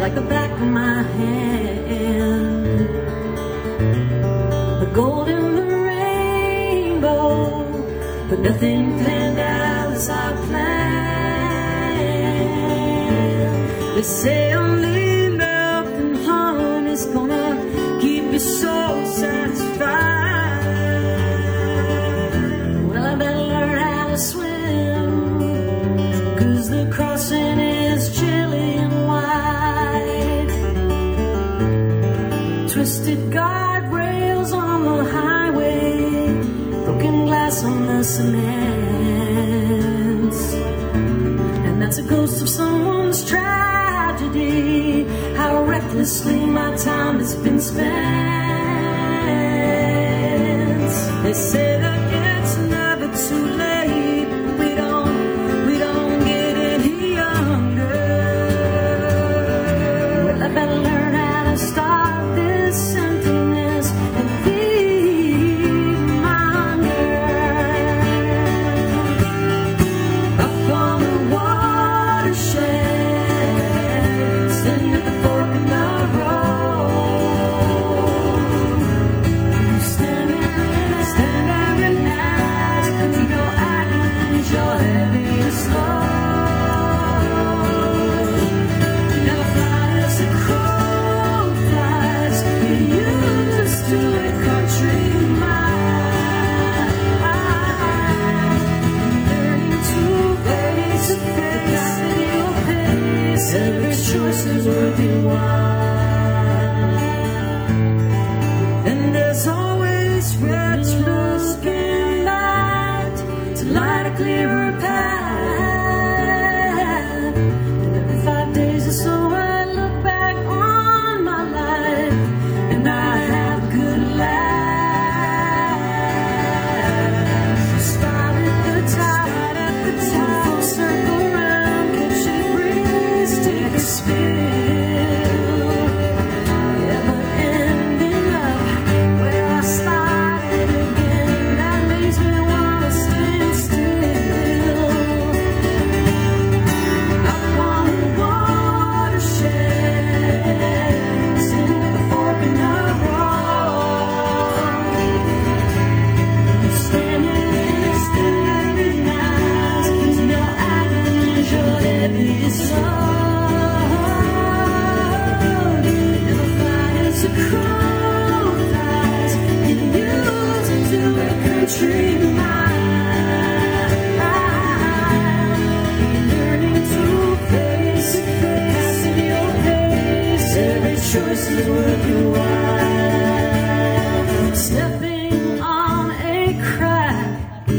like the back of my hand. The gold in the rainbow, but nothing planned out as I planned. They say only love and honey's gonna keep your soul satisfied. Well, I better learn how to swim, 'cause the crossing is chilly and wide. Twisted guardrails on the highway, broken glass on the cement, and that's a ghost of someone's tragedy. How recklessly my time has been spent. They say that it's never too late. We don't get any younger. Well, I better learn how to stop this emptiness and feed my hunger. Up on the watershed, sitting at the fork in the road. Stand there and ask, you know I can your heaviest load. You never fly as a crow flies, you used to a country mile. Learning to face the pace at your pace, every choice is worth your while. And there's always retrospection light to light a clearer path. And every 5 days or so I look back on my life, and I have good laughs. Start at the top, full circle round, catch a breeze, take a spill. Yeah, but ending up where I started again, that makes me wanna stand still. Up on the watershed, sitting at the fork in the road. Standing nice, 'cause now I can your heaviest load. Never fly as a crow flies, you used to a country mile. Learning to face at your pace, every choice is worth your while. Stepping on a crack,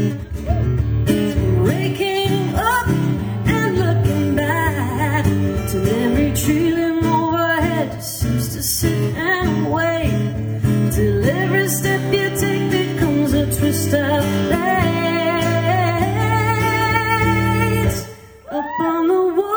waking up and looking back, till every tree limb overhead seems to sit and wait, till every step you take becomes a twist of fate. Up on the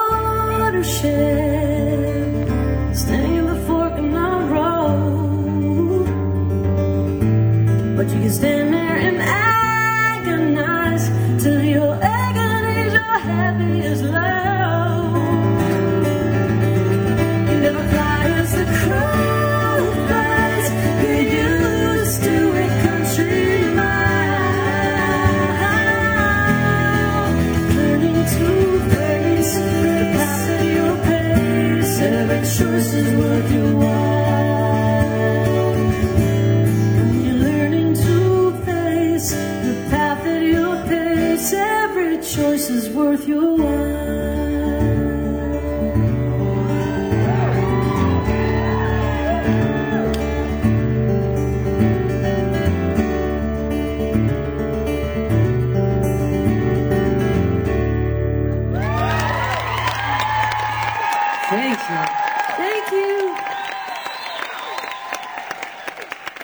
watershed, standing at the fork in the road. But you can stand there and agonize till your agony's your heaviest load. You never fly as the crow flies, you're used to a country mile. Learning to face the path at your pace, every choice is worth your while. You're learning to face the path at your pace, every choice is worth your while.